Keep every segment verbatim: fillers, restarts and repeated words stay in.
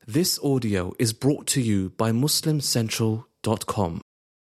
This audio is brought to you by Muslim Central dot com.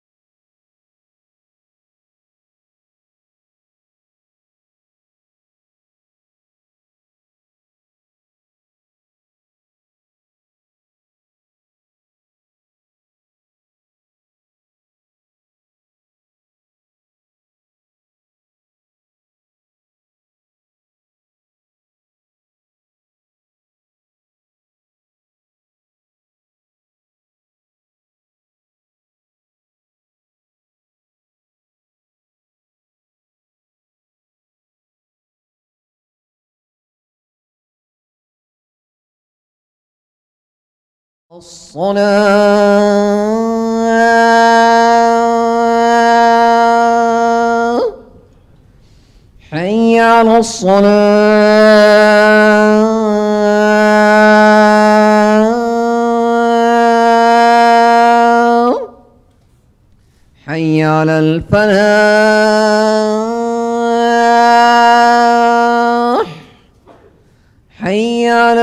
الصلاة حي على الصلاة حي على الفلاح حي على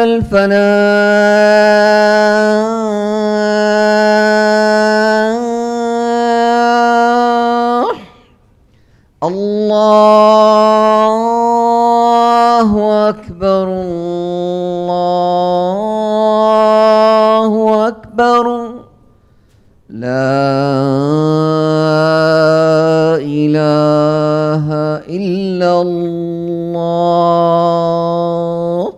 الفلاح الله أكبر الله أكبر لا إله إلا الله.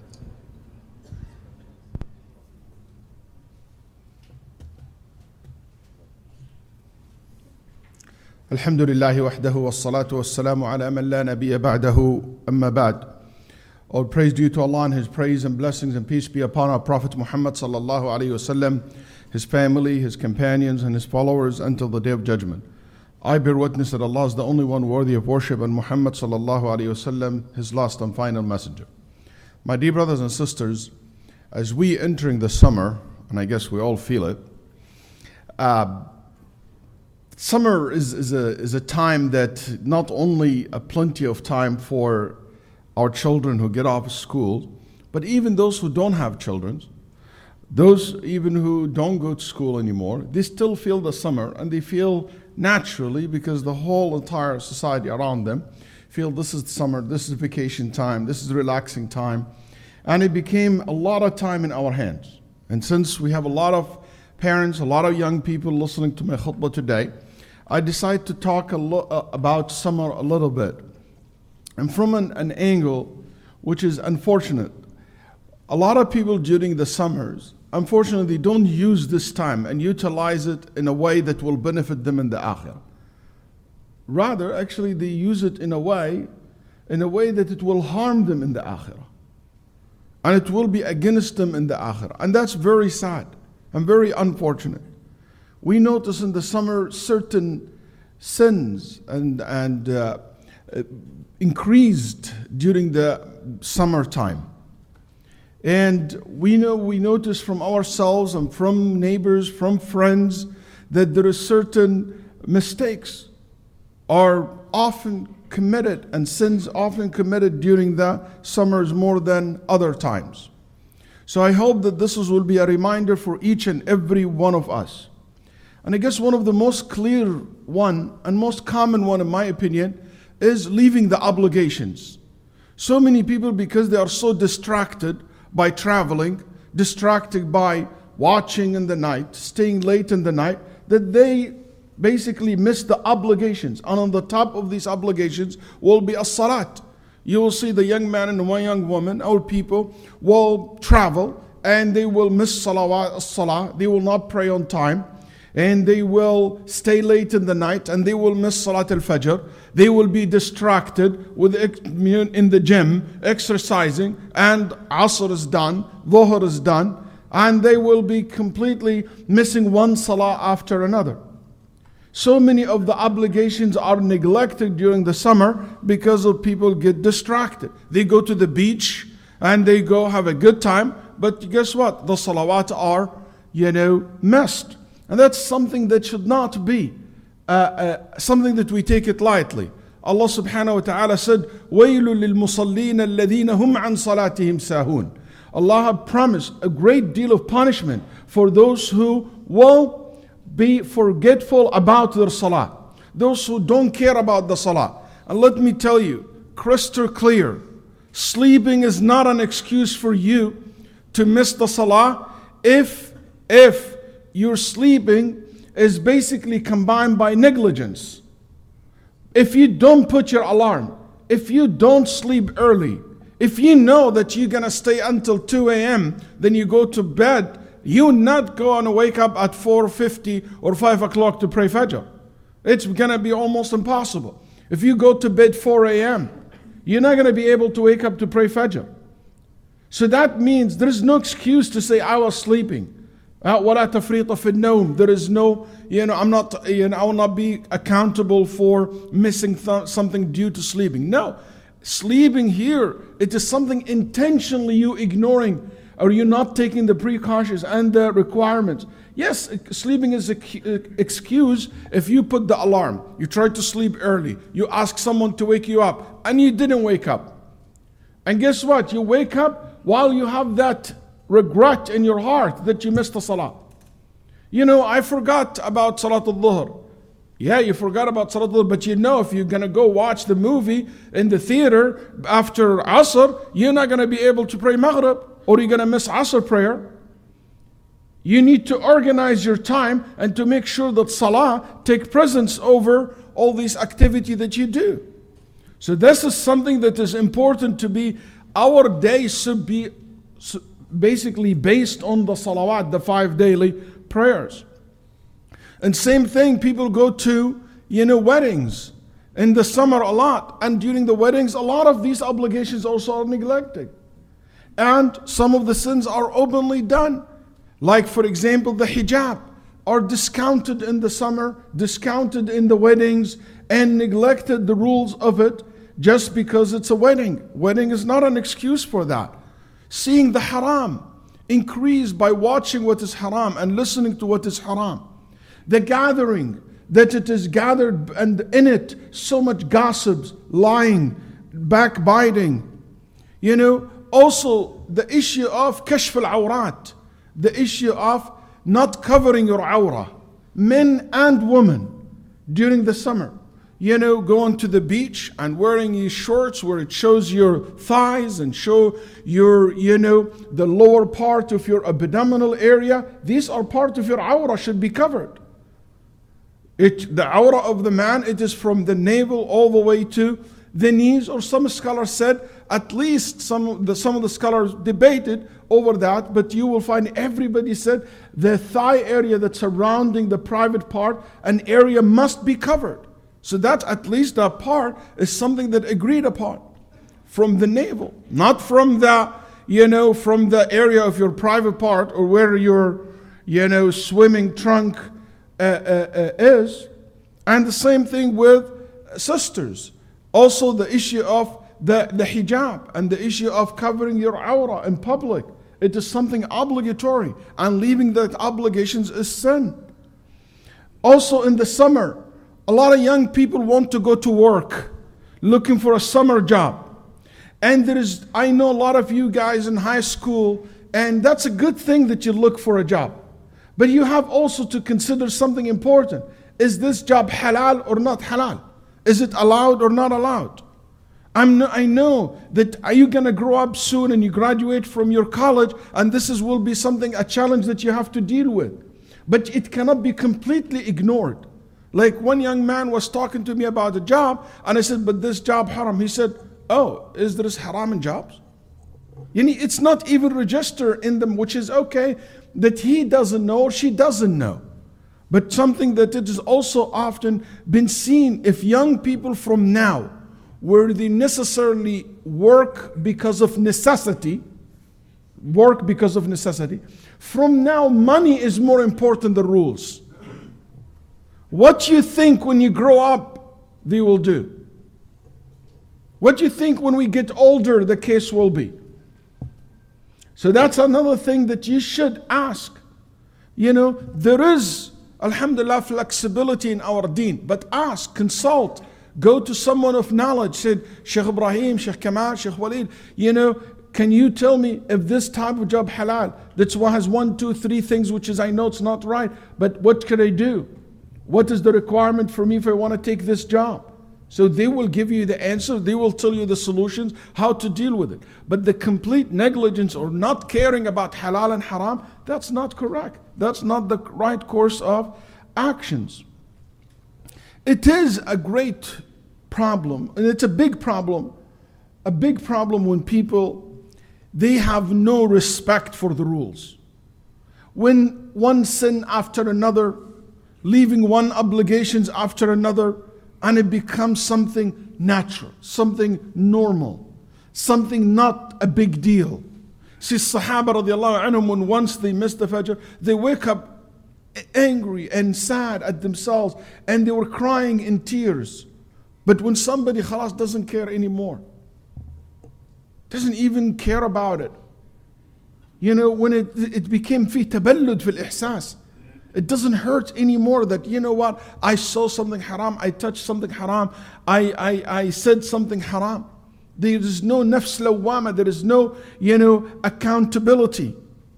الحمد لله وحده والصلاة والسلام على من لا نبي بعده أما بعد. All praise due to Allah and His praise and blessings and peace be upon our Prophet Muhammad sallallahu alaihi wasallam, his family, his companions and his followers until the day of judgment. I bear witness that Allah is the only one worthy of worship and Muhammad sallallahu alaihi wasallam his last and final messenger. My dear brothers and sisters, as we entering the summer, and I guess we all feel it, uh, Summer is, is, a, is a time that not only a plenty of time for our children who get off of school, but even those who don't have children, those even who don't go to school anymore, they still feel the summer, and they feel naturally because the whole entire society around them feel this is summer, this is vacation time, this is relaxing time, and it became a lot of time in our hands. And since we have a lot of parents, a lot of young people listening to my khutbah today, I decided to talk a lo- uh, about summer a little bit, and from an, an angle which is unfortunate. A lot of people during the summers, unfortunately, don't use this time and utilize it in a way that will benefit them in the akhirah. Rather, actually, they use it in a way, in a way that it will harm them in the akhirah, and it will be against them in the akhirah, and that's very sad and very unfortunate. We notice in the summer certain sins and, and uh, increased during the summertime. And we know we notice from ourselves and from neighbors, from friends, that there are certain mistakes are often committed and sins often committed during the summers more than other times. So I hope that this will be a reminder for each and every one of us. And I guess one of the most clear one and most common one in my opinion is leaving the obligations. So many people, because they are so distracted by traveling, distracted by watching in the night, staying late in the night, that they basically miss the obligations. And on the top of these obligations will be a salat. You will see the young man and one young woman, old people, will travel and they will miss salawat, salah. They will not pray on time. And they will stay late in the night and they will miss Salat al-Fajr. They will be distracted with in the gym, exercising, and Asr is done, Dhuhr is done, and they will be completely missing one Salah after another. So many of the obligations are neglected during the summer because of people get distracted. They go to the beach and they go have a good time, but guess what? The salawat are, you know, missed. And that's something that should not be uh, uh, something that we take it lightly. Allah subhanahu wa ta'ala said, وَيْلٌ لِلْمُصَلِّينَ الَّذِينَ هُمْ عَنْ صَلَاتِهِمْ سَاهُونَ. Allah has promised a great deal of punishment for those who will be forgetful about their salah. Those who don't care about the salah. And let me tell you, crystal clear, sleeping is not an excuse for you to miss the salah if, if your sleeping is basically combined by negligence. If you don't put your alarm, if you don't sleep early, if you know that you're going to stay until two a.m., then you go to bed, you're not going to wake up at four fifty or five o'clock to pray Fajr. It's going to be almost impossible. If you go to bed four a.m., you're not going to be able to wake up to pray Fajr. So that means there is no excuse to say, I was sleeping. وَلَا تَفْرِيطَ فِي النَّوْمِ. There is no, you know, I'm not, you know, I will not be accountable for missing th- something due to sleeping. No. Sleeping here, it is something intentionally you ignoring, or you're not taking the precautions and the requirements. Yes, sleeping is an excuse if you put the alarm. You tried to sleep early. You ask someone to wake you up, and you didn't wake up. And guess what? You wake up while you have that regret in your heart that you missed the salah. You know, I forgot about Salat al-Dhuhr. Yeah, you forgot about Salat al-Dhuhr, but you know if you're going to go watch the movie in the theater after Asr, you're not going to be able to pray Maghrib, or you're going to miss Asr prayer. You need to organize your time and to make sure that Salah take precedence over all these activity that you do. So this is something that is important to be, our day should be basically based on the salawat, the five daily prayers. And same thing, people go to, you know, weddings in the summer a lot. And during the weddings, a lot of these obligations also are neglected. And some of the sins are openly done. Like, for example, the hijab are discounted in the summer, discounted in the weddings, and neglected the rules of it just because it's a wedding. Wedding is not an excuse for that. Seeing the haram increase by watching what is haram and listening to what is haram. The gathering, that it is gathered and in it so much gossips, lying, backbiting. You know, also the issue of kashf al-awrat, the issue of not covering your awrah, men and women during the summer. You know, going to the beach and wearing these shorts where it shows your thighs and show your, you know, the lower part of your abdominal area. These are part of your awrah, should be covered. It, the awrah of the man, it is from the navel all the way to the knees, or some scholars said, at least some of the, some of the scholars debated over that, but you will find everybody said the thigh area that's surrounding the private part, an area must be covered. So that at least that part is something that agreed upon from the navel, not from the, you know, from the area of your private part or where your, you know, swimming trunk uh, uh, uh, is. And the same thing with sisters. Also the issue of the, the hijab and the issue of covering your awrah in public. It is something obligatory, and leaving that obligations is sin. Also in the summer, a lot of young people want to go to work, looking for a summer job. And there is, I know a lot of you guys in high school, and that's a good thing that you look for a job. But you have also to consider something important. Is this job halal or not halal? Is it allowed or not allowed? I'm no, I know that are you going to grow up soon and you graduate from your college, and this is, will be something, a challenge that you have to deal with. But it cannot be completely ignored. Like one young man was talking to me about a job, and I said, but this job haram. He said, oh, is there haram in jobs? You know, it's not even registered in them, which is okay, that he doesn't know or she doesn't know. But something that it is also often been seen, if young people from now, where they necessarily work because of necessity, work because of necessity, from now money is more important than rules. What you think when you grow up, they will do. What do you think when we get older, the case will be? So that's another thing that you should ask. You know, there is, alhamdulillah, flexibility in our deen, but ask, consult, go to someone of knowledge. Said Sheikh Ibrahim, Sheikh Kamal, Sheikh Walid, you know, can you tell me if this type of job halal? That's why has one, two, three things which is I know it's not right, but what could I do? What is the requirement for me if I want to take this job? So they will give you the answer, they will tell you the solutions, how to deal with it. But the complete negligence or not caring about halal and haram, that's not correct. That's not the right course of actions. It is a great problem, and it's a big problem, a big problem when people, they have no respect for the rules. When one sin after another, leaving one obligations after another, and it becomes something natural, something normal, something not a big deal. See, Sahaba radiallahu anhum, when once they miss the Fajr, they wake up angry and sad at themselves, and they were crying in tears. But when somebody khalas doesn't care anymore, doesn't even care about it, you know, when it, it became fi taballud fil ihsas, it doesn't hurt anymore that, you know what, I saw something haram, I touched something haram, I, I, I said something haram. There is no nafs lawwama, there is no, you know, accountability.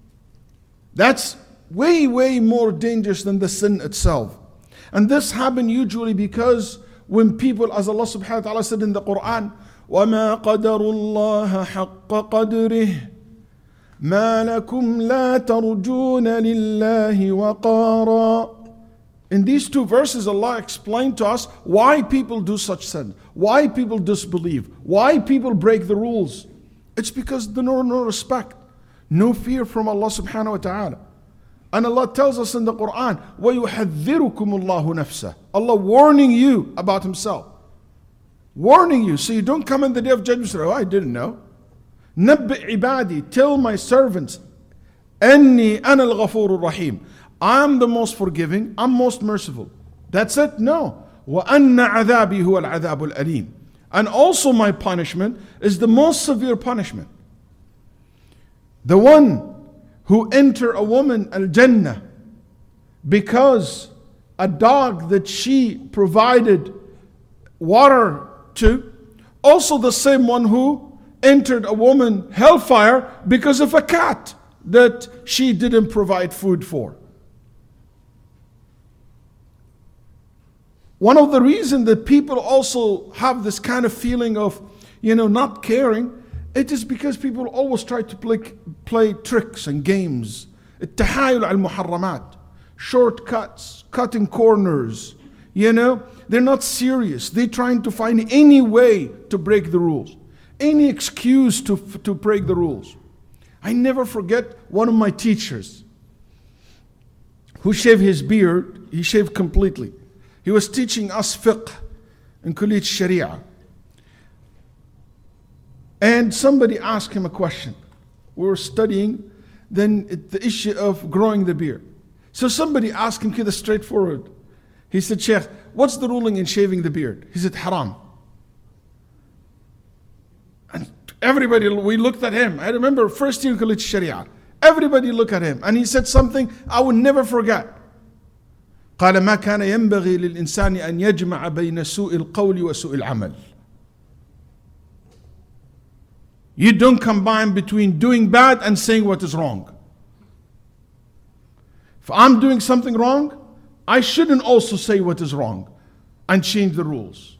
That's way, way more dangerous than the sin itself. And this happens usually because when people, as Allah subhanahu wa ta'ala said in the Quran, وَمَا قَدَرُ اللَّهَ حَقَّ قَدْرِهِ مَا لَكُمْ لَا تَرْجُونَ لِلَّهِ وَقَارًا. In these two verses, Allah explained to us why people do such sin, why people disbelieve, why people break the rules. It's because there's no, no respect, no fear from Allah subhanahu wa ta'ala. And Allah tells us in the Quran, وَيُحَذِّرُكُمُ اللَّهُ نَفْسَهُ. Allah warning you about Himself. Warning you, so you don't come in the day of judgment and say, oh, I didn't know. نَبِّئْ عِبَادِي, tell my servants, أَنِّي أَنَا الْغَفُورُ الرَّحِيمُ, I'm the most forgiving, I'm most merciful. That's it? No. وَأَنَّ عَذَابِي هُوَ الْعَذَابُ الْأَلِيمُ. And also my punishment is the most severe punishment. The one who enter a woman al-Jannah because a dog that she provided water to, also the same one who entered a woman hellfire because of a cat that she didn't provide food for. One of the reasons that people also have this kind of feeling of, you know, not caring, it is because people always try to play, play tricks and games. التحايل على المحرمات, shortcuts, cutting corners, you know, they're not serious. They're trying to find any way to break the rules, any excuse to, to break the rules. I never forget one of my teachers who shaved his beard, he shaved completely. He was teaching us fiqh in Kulliyat Sharia. And somebody asked him a question. We were studying then it, the issue of growing the beard. So somebody asked him kida straightforward. He said, Sheikh, what's the ruling in shaving the beard? He said, haram. And everybody, we looked at him. I remember first year in Kulliyat Sharia. Everybody looked at him. And he said something I will never forget. قال ما كان ينبغي للإنسان أن يجمع بين سوء القول وسوء العمل. You don't combine between doing bad and saying what is wrong. If I'm doing something wrong, I shouldn't also say what is wrong and change the rules.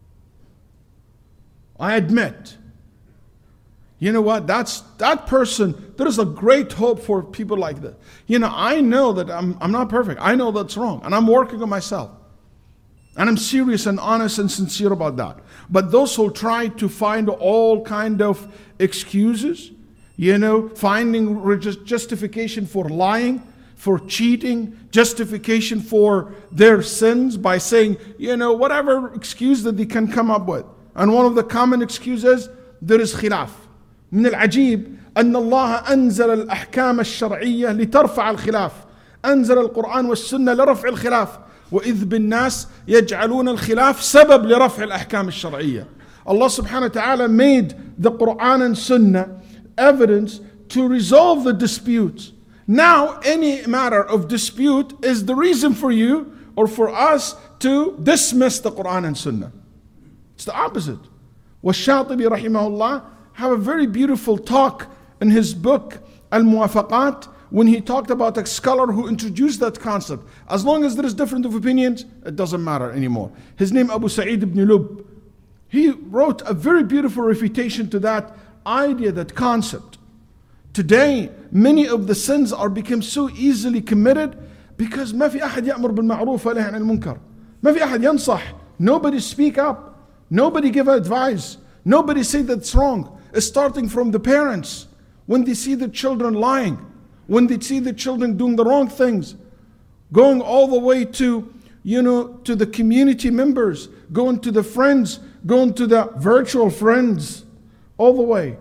I admit. You know what? That's that person, there is a great hope for people like that. You know, I know that I'm, I'm not perfect. I know that's wrong. And I'm working on myself. And I'm serious and honest and sincere about that. But those who try to find all kind of excuses, you know, finding justification for lying, for cheating, justification for their sins by saying, you know, whatever excuse that they can come up with. And one of the common excuses, there is khilaf. من العجيب أن الله أنزل الأحكام الشرعية لترفع الخلاف. أنزل القرآن والسنة لرفع الخلاف. وإذ بالناس يجعلون الخلاف سبب لرفع الأحكام الشرعية. Allah subhanahu wa ta'ala made the Quran and Sunnah evidence to resolve the disputes. Now any matter of dispute is the reason for you or for us to dismiss the Quran and Sunnah. It's the opposite. والشاطبي رحمه الله have a very beautiful talk in his book, Al-Muwafaqat, when he talked about a scholar who introduced that concept. As long as there is difference of opinions, it doesn't matter anymore. His name Abu Sa'id ibn Lub. He wrote a very beautiful refutation to that idea, that concept. Today, many of the sins are become so easily committed because ما في أحد يأمر بالمعروف ولا ينهى عن المنكر. ما في أحد ينصح. Nobody speak up. Nobody give advice. Nobody say that's wrong. It's starting from the parents. When they see the children lying, when they see the children doing the wrong things, going all the way to, you know, to the community members, going to the friends, going to the virtual friends, all the way.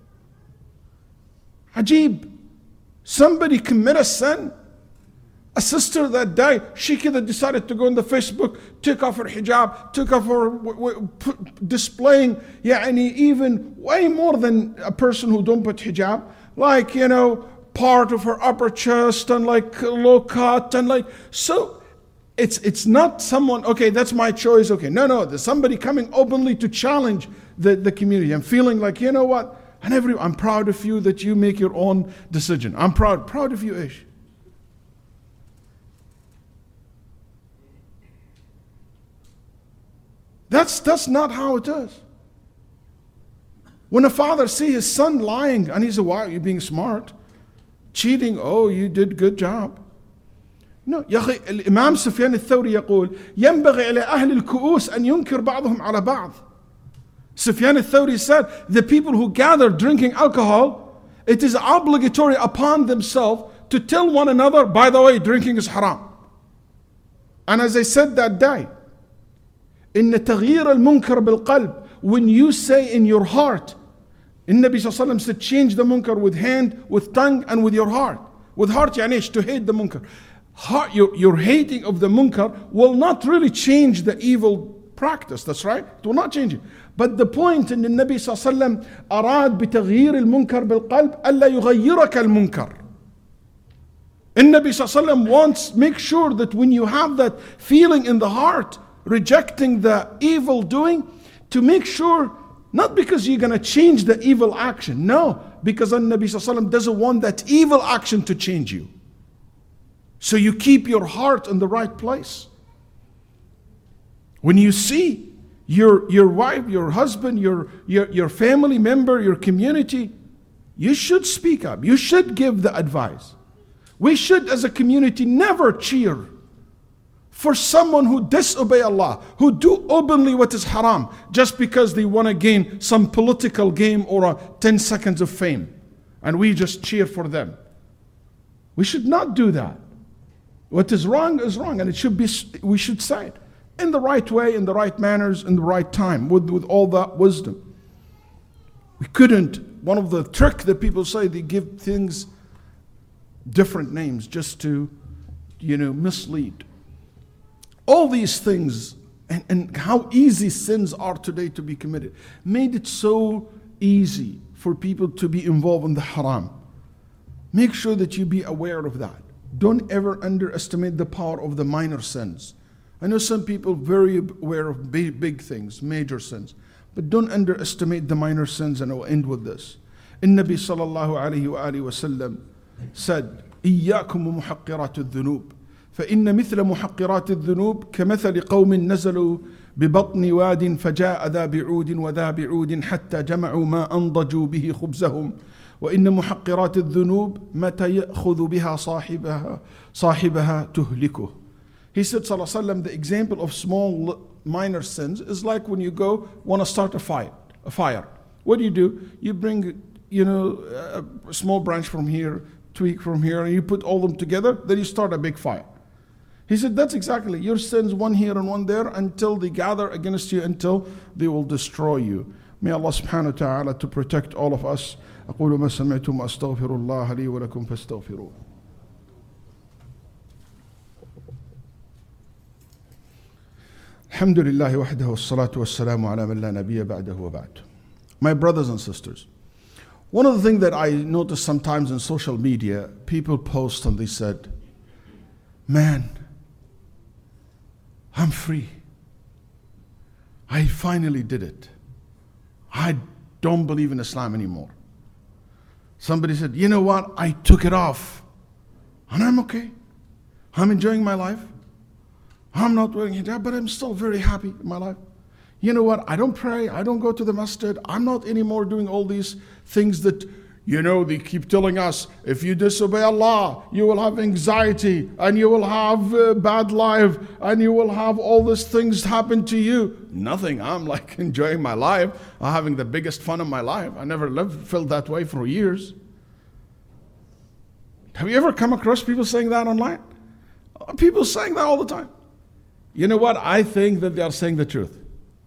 Ajib, somebody commit a sin. A sister that day, she could have decided to go on the Facebook, took off her hijab, took off her w- w- p- displaying, يعني even way more than a person who don't put hijab, like, you know, part of her upper chest and like low cut and like, so it's it's not someone, okay, that's my choice, okay. No, no, there's somebody coming openly to challenge the, the community. I'm feeling like, you know what, and every, I'm proud of you that you make your own decision. I'm proud, proud of you, Ish. That's, that's not how it is. When a father sees his son lying and he says, why are you being smart? Cheating, oh, you did good job. No, يا أخي الإمام سفيان الثوري يقول ينبغي على أهل الكؤوس أن ينكر بعضهم على بعض. Sufyan al-Thawri said, the people who gather drinking alcohol, it is obligatory upon themselves to tell one another, by the way, drinking is haram. And as I said that day, إن تغيير المنكر بالقلب, when you say in your heart, النبي صلى الله عليه وسلم said, change the munkar with hand, with tongue, and with your heart. With heart, يعني إيش? To hate the munkar. Heart, your, your hating of the munkar will not really change the evil practice. That's right. It will not change it. But the point in the Nabi صلى الله عليه وسلم أراد بتغيير المنكر بالقلب ألا يغيرك المنكر. النبي صلى الله عليه وسلم wants, make sure that when you have that feeling in the heart, rejecting the evil doing, to make sure, not because you're going to change the evil action, no, because the Nabi صلى الله عليه وسلم doesn't want that evil action to change you. So you keep your heart in the right place. When you see your, your wife, your husband, your, your, your family member, your community, you should speak up. You should give the advice. We should, as a community, never cheer for someone who disobey Allah, who do openly what is haram, just because they want to gain some political game or a ten seconds of fame. And we just cheer for them. We should not do that. What is wrong is wrong, and it should be, we should say it in the right way, in the right manners, in the right time, with, with all that wisdom. We couldn't, one of the trick that people say, they give things different names just to, you know, mislead. All these things, and, and how easy sins are today to be committed, made it so easy for people to be involved in the haram. Make sure that you be aware of that. Don't ever underestimate the power of the minor sins. I know some people very aware of big, big things, major sins, but don't underestimate the minor sins, and I'll end with this. النبي صلى الله عليه وآله وسلم said, إياكم ومحقرات الذنوب فإن مثل محقرات الذنوب كمثل قوم نزلوا ببطن واد فجاء ذا بعود وذا بعود حتى جمعوا ما أنضجوا به خبزهم وإن محقرات الذنوب متى يأخذ بها صاحبها صاحبها تهلكه. He said, صلى الله عليه وسلم, the example of small minor sins is like when you go want to start a fire. A fire. What do you do? You bring, you know, a small branch from here, twig from here, and you put all them together. Then you start a big fire. He said, that's exactly your sins, one here and one there, until they gather against you, until they will destroy you. May Allah subhanahu wa ta'ala to protect all of us. أقول ما سمعتم أستغفر الله لي ولكم فاستغفروه. الحمد لله وحده والصلاة والسلام على من لا نبي بعده وبعد. My brothers and sisters, one of the things that I notice sometimes in social media, people post and they said, man, I'm free. I finally did it. I don't believe in Islam anymore. Somebody said, you know what, I took it off. And I'm okay. I'm enjoying my life. I'm not wearing hijab, but I'm still very happy in my life. You know what, I don't pray, I don't go to the masjid. I'm not anymore doing all these things that, you know, they keep telling us, if you disobey Allah, you will have anxiety, and you will have a bad life, and you will have all these things happen to you. Nothing, I'm like enjoying my life. I'm having the biggest fun of my life. I never lived, felt that way for years. Have you ever come across people saying that online? People saying that all the time. You know what, I think that they are saying the truth.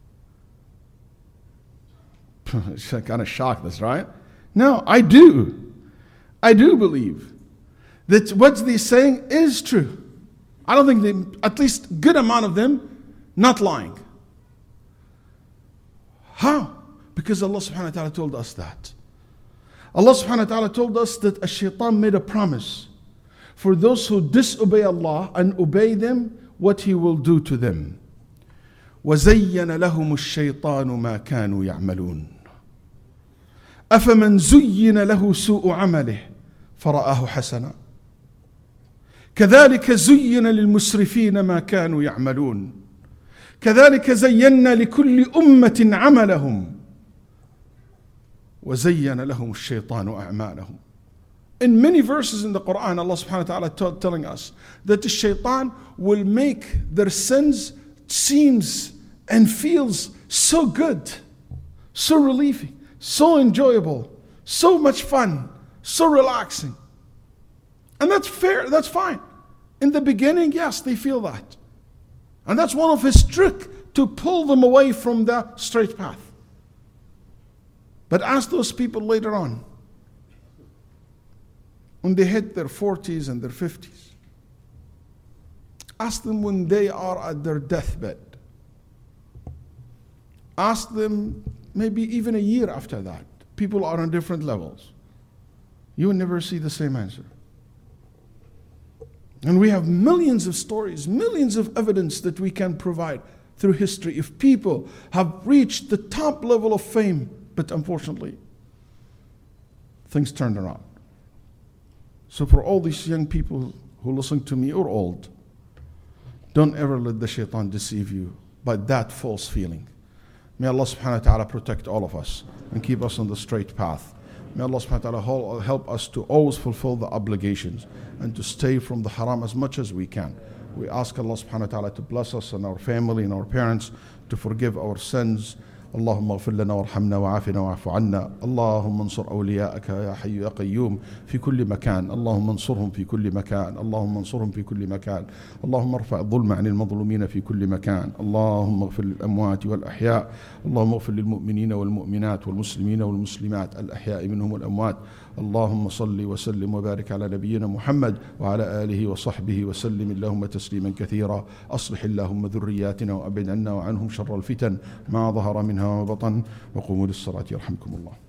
It's kind of shocked us, right? No, I do. I do believe that what they're saying is true. I don't think they, at least good amount of them, not lying. How? Because Allah subhanahu wa ta'ala told us that. Allah subhanahu wa ta'ala told us that a shaitan made a promise for those who disobey Allah and obey them, what He will do to them. وَزَيَّنَ لَهُمُ الشَّيْطَانُ مَا كَانُوا يَعْمَلُونَ أَفَمَنْ زُيِّنَ لَهُ سُوءُ عَمَلِهِ فَرَآهُ حَسَنًا كَذَلِكَ زُيِّنَ لِلْمُسْرِفِينَ مَا كَانُوا يَعْمَلُونَ كَذَلِكَ زَيَّنَّا لِكُلِّ أُمَّةٍ عَمَلَهُمْ وَزَيَّنَ لَهُمُ الشَّيْطَانُ أَعْمَالَهُم. In many verses in the Quran, Allah subhanahu wa ta'ala t- telling us that the shaitan will make their sins seems and feels so good, so relieving, so enjoyable, so much fun, so relaxing. And that's fair, that's fine. In the beginning, yes, they feel that. And that's one of his tricks to pull them away from the straight path. But ask those people later on, when they hit their forties and their fifties. Ask them when they are at their deathbed. Ask them maybe even a year after that. People are on different levels. You will never see the same answer. And we have millions of stories, millions of evidence that we can provide through history if people have reached the top level of fame, but unfortunately, things turned around. So for all these young people who listen to me or old, don't ever let the shaitan deceive you by that false feeling. May Allah subhanahu wa ta'ala protect all of us and keep us on the straight path. May Allah subhanahu wa ta'ala help us to always fulfill the obligations and to stay from the haram as much as we can. We ask Allah subhanahu wa ta'ala to bless us and our family and our parents, to forgive our sins. اللهم اغفر لنا وارحمنا وعافنا واعف عنا. اللهم انصر أولياءك يا حي يا قيوم في كل مكان. اللهم انصرهم في كل مكان. اللهم انصرهم في كل مكان. اللهم ارفع الظلم عن المظلومين في كل مكان. اللهم اغفر للأموات والأحياء. اللهم اغفر للمؤمنين والمؤمنات والمسلمين والمسلمات الأحياء منهم والأموات. اللهم صل وسلم وبارك على نبينا محمد وعلى آله وصحبه وسلم اللهم تسليما كثيرا. أصلح اللهم ذرياتنا وأبعد عنا وعنهم شر الفتن ما ظهر منها وبطن. وقوموا للصلاة يرحمكم الله.